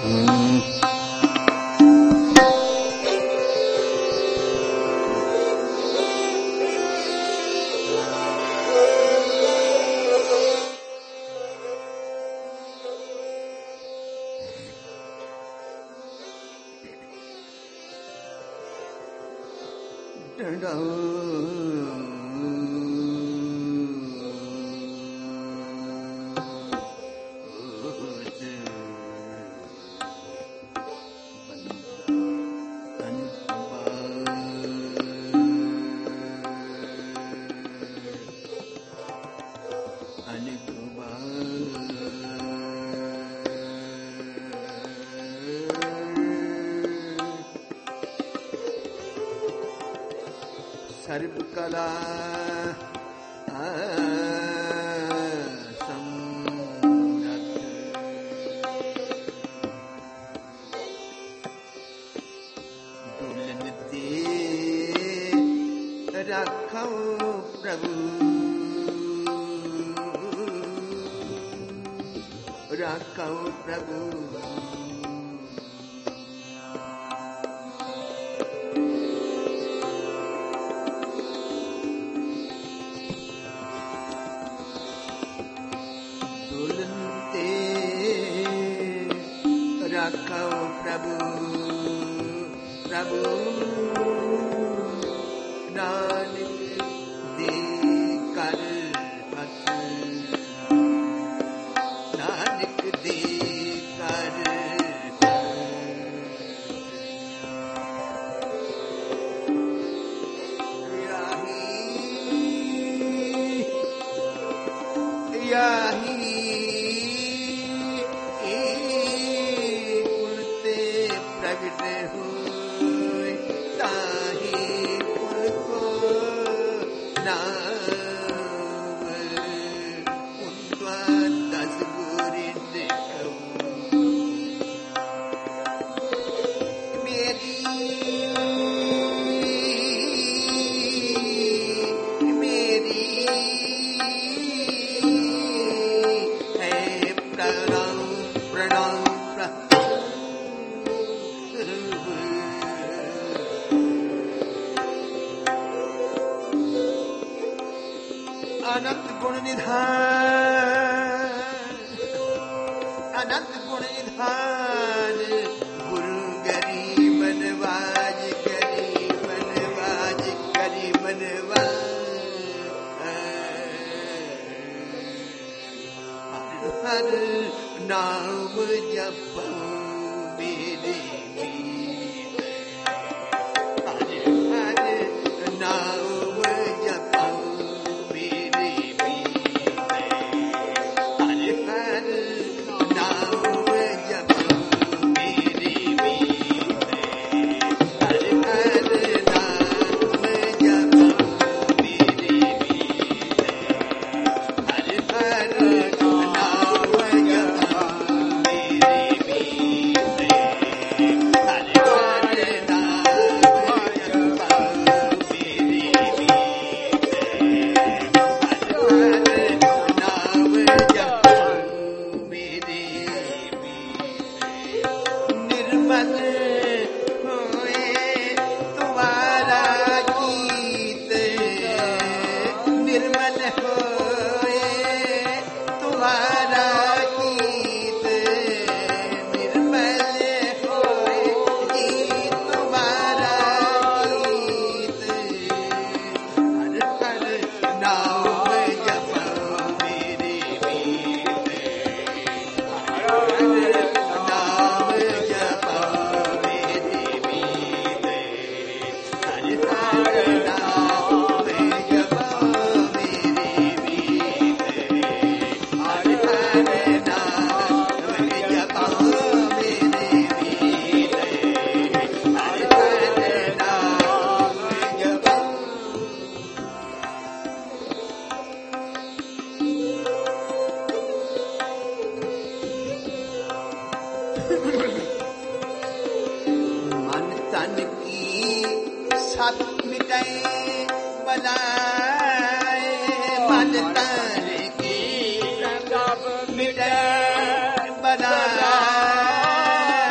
सर्व कला समरथ दुल्हन ते रखो प्रभु रखो प्रभु रखो प्रभु प्रभु नानक दे कर हथ नानक दे कर याही अनंत गुण निधान अनंत गुण निधान गुरु गरीब नवाज गरीब नवाज गरीब नवाज हर नाम जपो मेरे हर नाम मन तन की सत मिटाए बनाए मन तन की सब मिटाए बनाए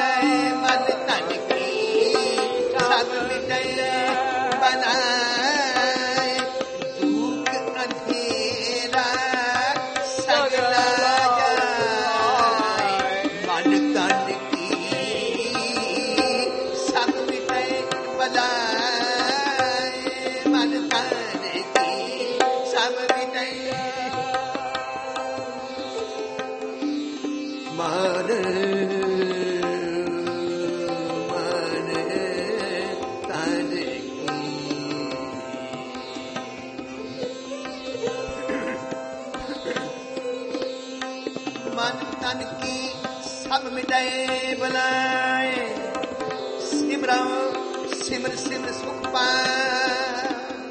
मान तन की मन तन की सब मिटाए बुलाए सिमर सिमर सिमर सुख पाए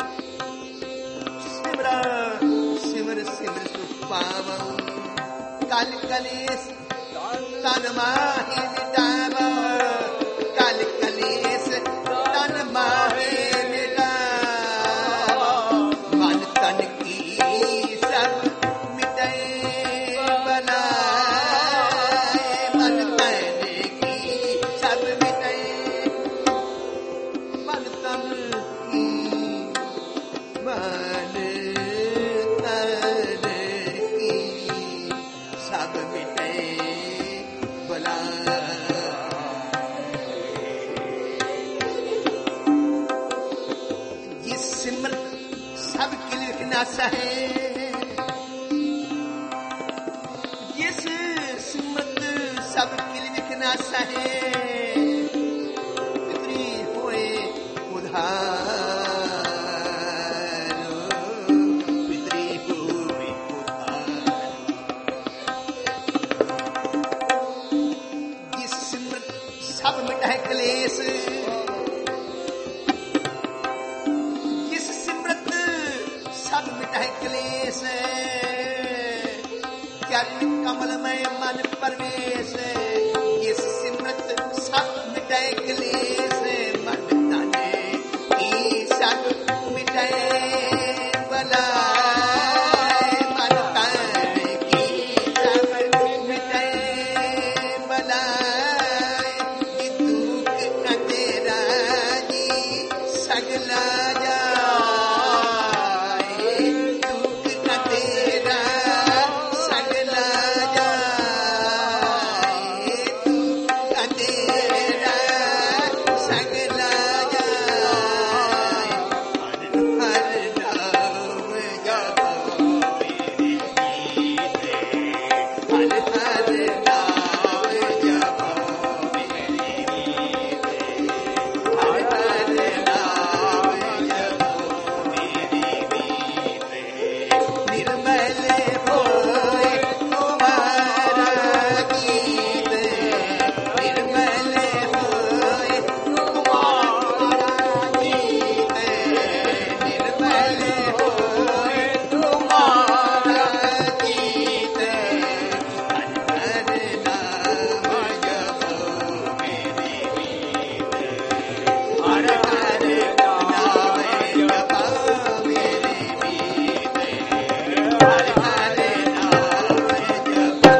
सिमर सिमर सिमर सुख पाव कल कलेश तन माहे मिटाव कल कलेश तन माहे मिटाव मन तन की सब मिटाए बनाए मन तन की सब मिटाए मन तन की मन तन की सब मिटाए बनाए जिस सिमरत सब किल विनाशा है जिस सिमरत सब किल विनाशा है पितरी होए उधार पितरी होए उधार जिस सिमरत सब मिटाए क्लेश जिस सिमरत सब मिटाए क्लेश चरण कमल में मन परवेश जिस सिमरत सब मिटाए क्लेश मन तन की सब मिटाए बलाए मन तन की सब मिटाए बलाए कि दुख न तेरा जी सगला जाए दुख न तेरा सगला जाए दुख न तेरा सगला जाए हर नाम जपो मेरे जीते हर नाम जपो मेरे जीते हर नाम जपो मेरे जीते निर्मल होए तुम्हारा गीत निर्मल होए तुम्हारा गीत निर्मल होए तुम्हारा गीत हर नाम जपो मेरे गीत हर नाम जपो मेरे गीत हर नाम जपो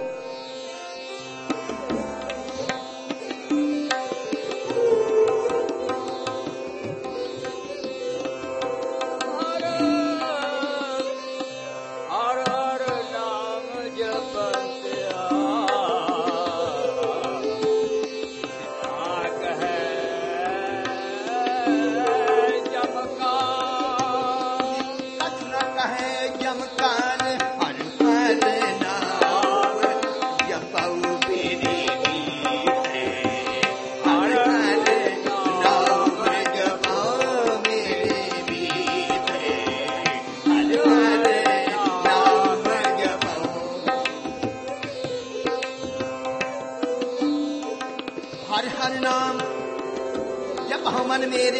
हर हर नाम जपत्या आग है चमकार कथन कहे जमकान हर हर नाम जपौ मेरे गीते हर हर नाम जपौ मेरे गीते हर हर नाम जपौ हर हर नाम जपौ मन मेरे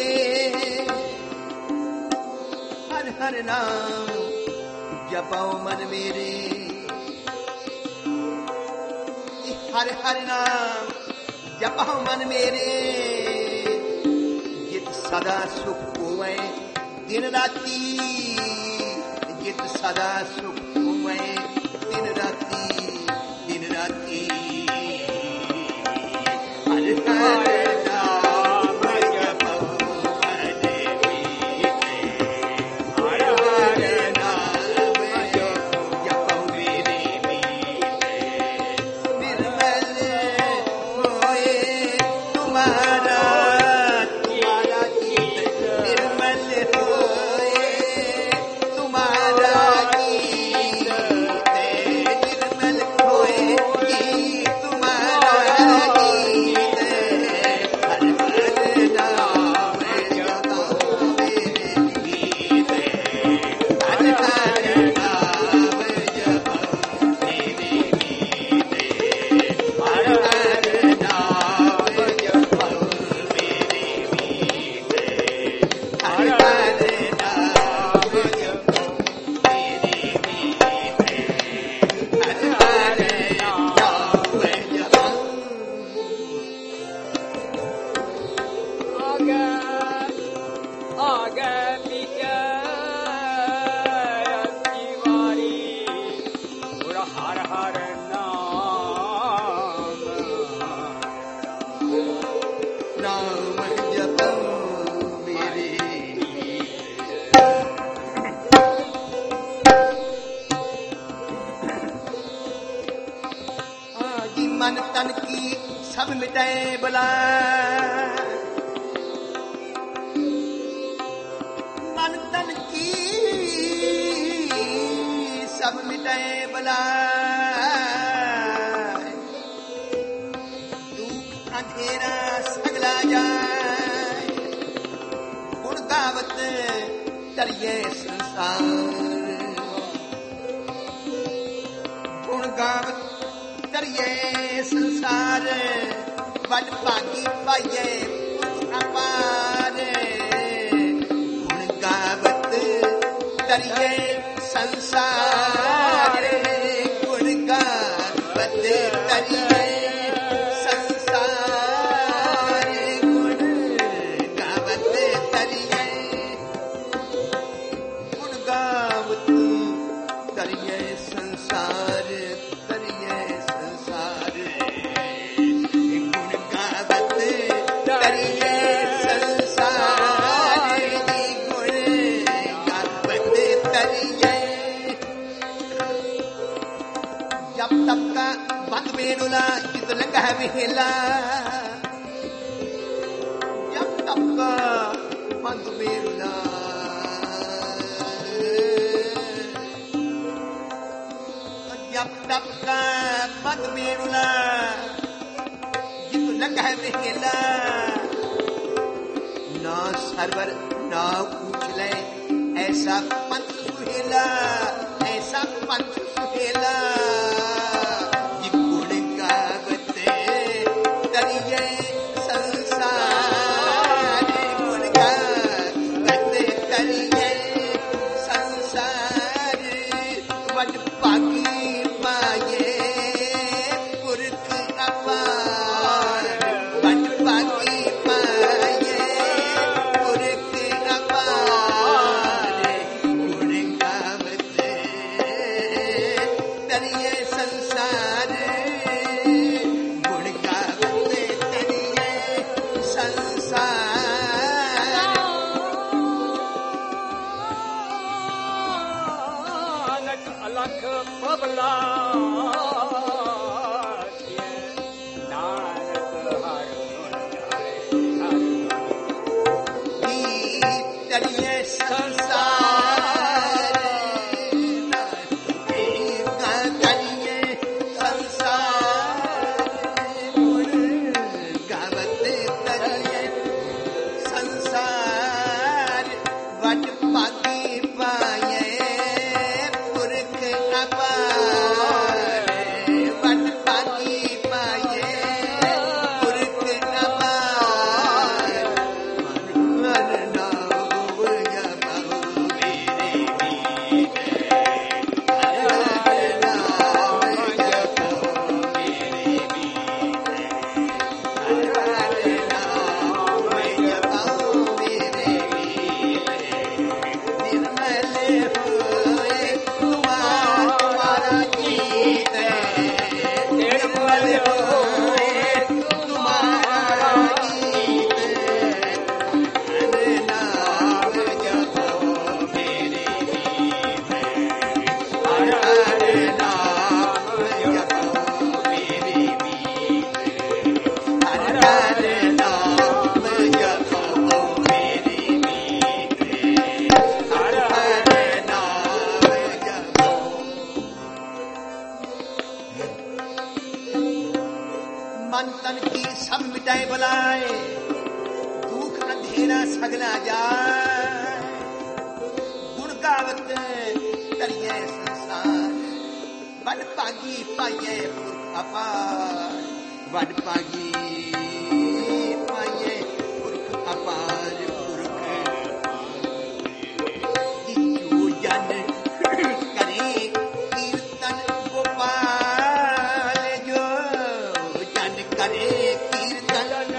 हर हर नाम जपौ मन मेरे हर हर नाम जपौ मन मेरे जित सदा सुख होवे दिन राती जित सदा सुख होवे दिन राती हर हर नाम जपौ मन मीते हर हर नाम जपौ मेरे मीते निर्मल होए तुम्हारा गीत निर्मल होए तुम्हारा गीत कि मन तन की सब मिटाए बला, मन तन की सब मिटाए बला, दुख अंधेरा सगला जाए, गुण गावत तरिए संसार, गुण गावत तरिए संसार, बड़ भागी पाइए अपार, गुण गावत तरिए संसार, गुण गावत तरिए संसार, गुण गावत तरिए, गुण गावत तरिए संसार, तरिए संसार, गुण गावत तरिए संसार, गुण गावत तरिए, जब तब का बंद बेनुला चित लंगा वेला, जब तब का बंद बेनुला, जब तब का बंद बेनुला चित लंगा वेला, ना सरवर ना उछले ऐसा पंथ सुहेला, ऐसा पंथ सुहेला, गुण गावत तरिए संसार, गुण गावत तरिए संसार, वड भागी पाए पुरख अपार, वड भागी पाए पुरख अपार, गुण गावत तरिए संसार, गुण गावत तरिए संसार, नानक अलख बबला नानक हर तरिए संसार, तरिए संसार, गुण गावत तरिए संसार, वड भागी पाए पुरख अपार, वड भागी पाए पुरख अपार, मन नाम जपो मेरे मीत, हर नाम जपो मेरे मीत, हर नाम जपो मेरे मीत, निर्मल होए तुम्हारा गीत, निर्मल होए तुम्हारा गीत, हर नाम जपो मेरे मीत, हर नाम जपो मेरे मीत, हर नाम जपो मेरे मीत, हर नाम जपो। मन तन की सब मिटाए बलाए, दुख अंधेरा सगला जाए, गुण गावत तरिए संसार, बड़ भागी पाइए पुरख अपार, बड़ भागी पाइए पुरख अपार, पुरख जो जन करे कीर्तन गोपाल, जो जन करे कीर्तन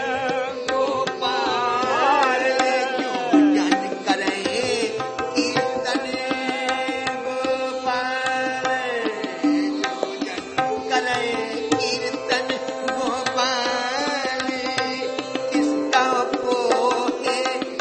गोपाल, जो जन करे कीर्तन गोपाल, जो जन करे कीर्तन गोपाल, किसका पोहे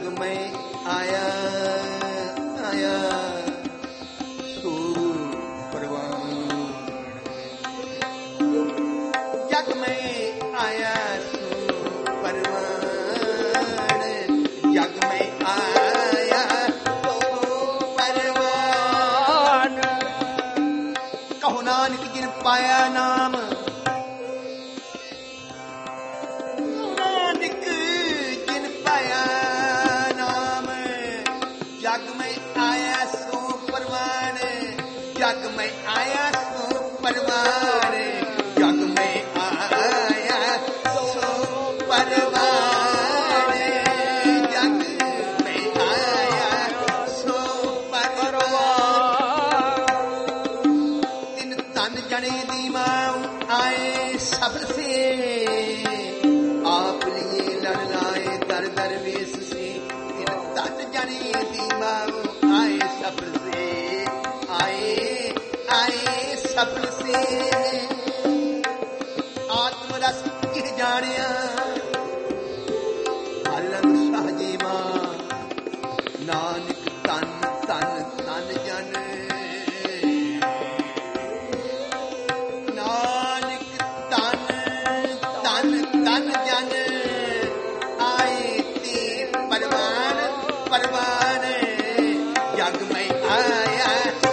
ਜਗ ਮੈਂ ਆਇਆ ਆਇਆ ਸੋ ਪਰਵਾਨ ਜਗ ਮੈਂ ਆਇਆ ਸੋ ਪਰਵਾਨ ਜਗ ਮੈਂ ਆਇਆ ਸੋ ਪਰਵਾਨ ਕਹੋ ਨਾਨਕ ਜਿਨ ਪਾਇਆ ਨਾਮ जग में आया सो परवान जग में आया सो परवान जग में आया सो परवान तिन तन जने दी मां आए सब से आप लिए लड़ लाए दर दर वेश से तिन तन जने दी मां आए सब से आए सब से आत्म रस किह जानिया हलन सहजे मां नानक तन तन तन जन नानक तन तन तन जन आए ते परवान परवान जग में आया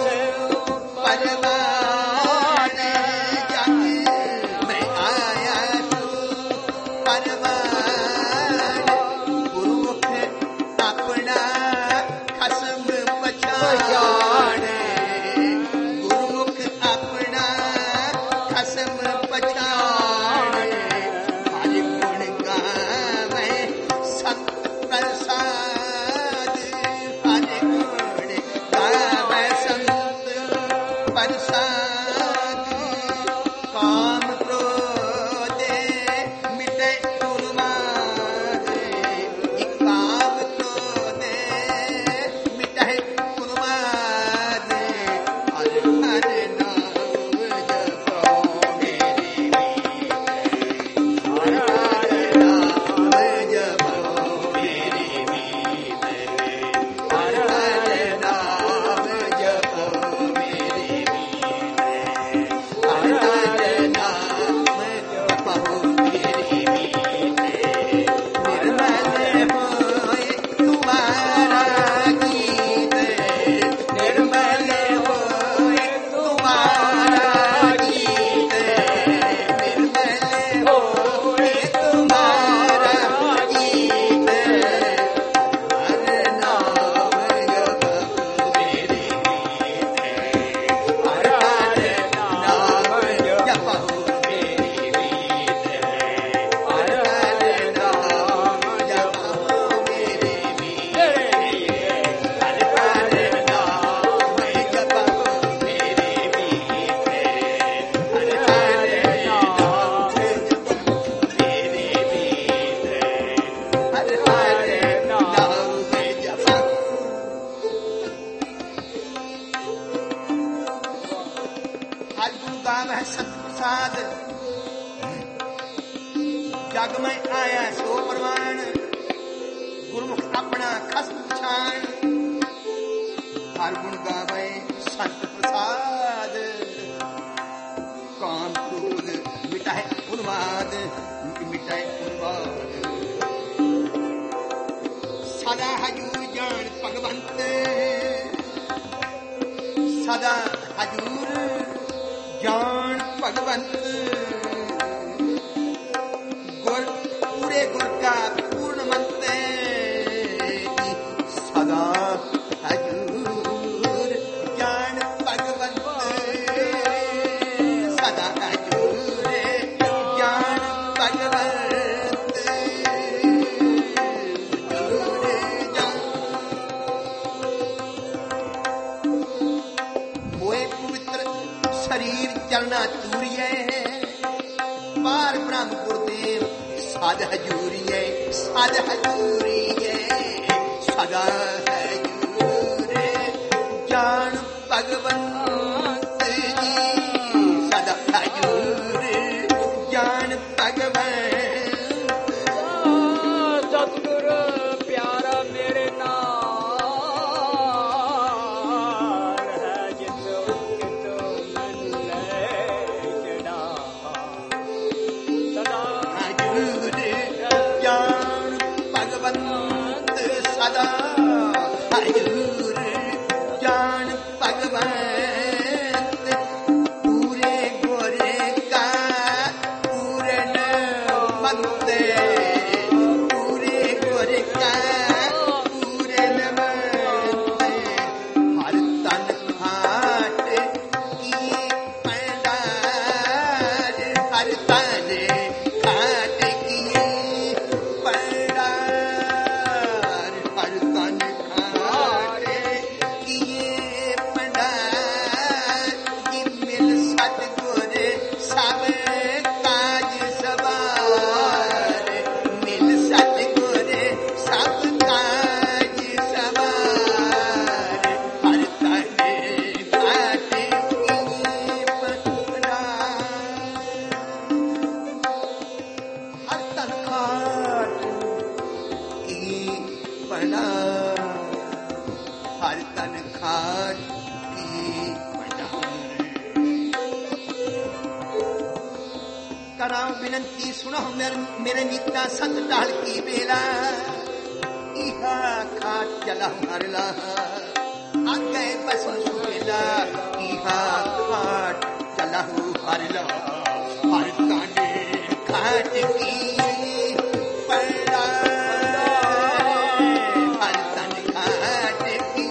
जग में आया सो परवान गुरमुख अपना खसम पछान हर गुण गावे संत प्रसाद काम क्रोध मिटाए उन्माद मिटाए उन्माद सदा हजूर जान भगवंत सदा हजूर जान भगवंत गुर का पूर्ण मंत्र सदा हजूर जान भगवंत सदा हजूर जान भगवंत मोए पवित्र शरीर चलना तूरिए पार ब्रह्म गुरुदेव सद हजूरिए सदा हजूर जान भगवंत जी सदा हजूर जान भगवंत सतगुर प्यारा मेरा हर तन खाट किए पंडार, हर तन खाट किए पंडार, कि मिल सतगुर सब काज सवार, मिल सतगुर सब काज सवार, हर तन खाट किए पंडार, हर तन खाट की पंडार, हर तन खाट की पंडार। करां बिनती सुनो मेरे नीता सत ढाल की बेला, इहा खाट चला हरला आगे बस सुहेला, इहा खाट चला हरला हर तन खाट की पंडार, हर तन खाट की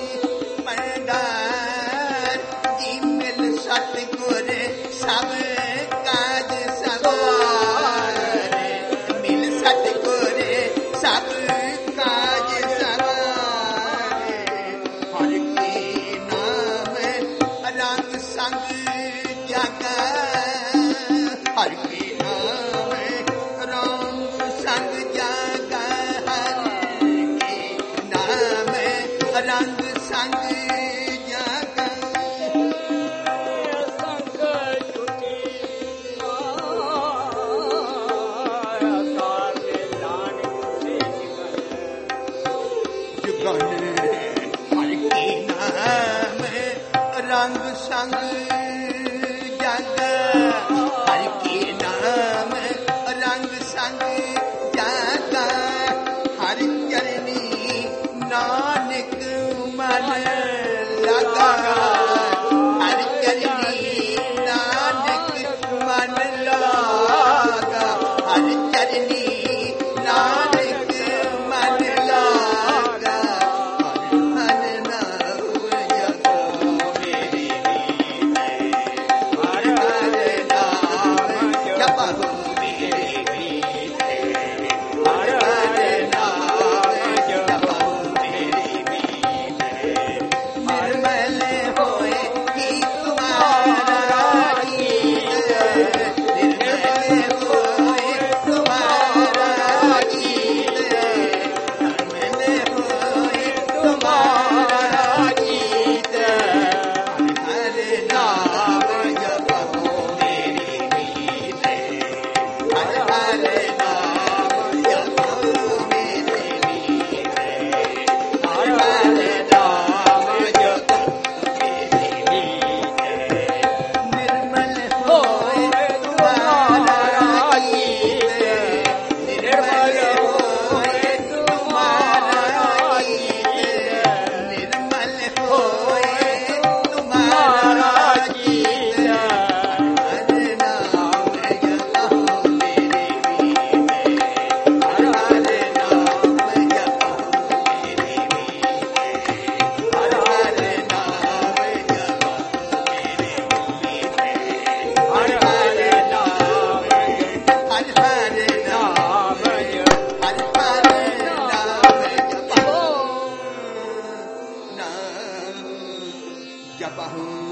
पंडार, जी मिल सतगुर सब काज सवार, मिल सतगुर सब काज सवार, हर के नाम रंग संग जागा, हर के नाम रंग संग जागा, हर के नाम रंग संग जागा। संग छुटी काले नानक से जुगन हर के नाम रंग संग जागा, हर के नाम रंग संग जागा, हर चरनी नानक मन लगा, हर चरनी नानक मन लगा, हर चरनी नानक मन लगा, हर मन नाम जपो मेरी मीते, हर हर नाम जपो मेरी मीते, हर हर नाम जपो मेरी मीते, निर्मल होए कि तुम्हारा गीत, निर्मल होए तुम्हारा गीत, निर्मल होए तुम्हारा गीत, हर नाम जपो मेरी मीते, हर हर नाम जपो मेरी मीते, हर हर नाम जपो मेरी मीते, निर्मल होए तुम्हारा गीत, निर्मल होए तुम्हारा गीत, निर्मल होए तुम्हारा गीत, हर नाम जपो मेरी मीते, हर हर नाम जपो मेरी मीते, हर हर नाम जपो मेरी मीते, हर हर नाम, हर हर नाम, हर हर नाम जपो, नाम जपो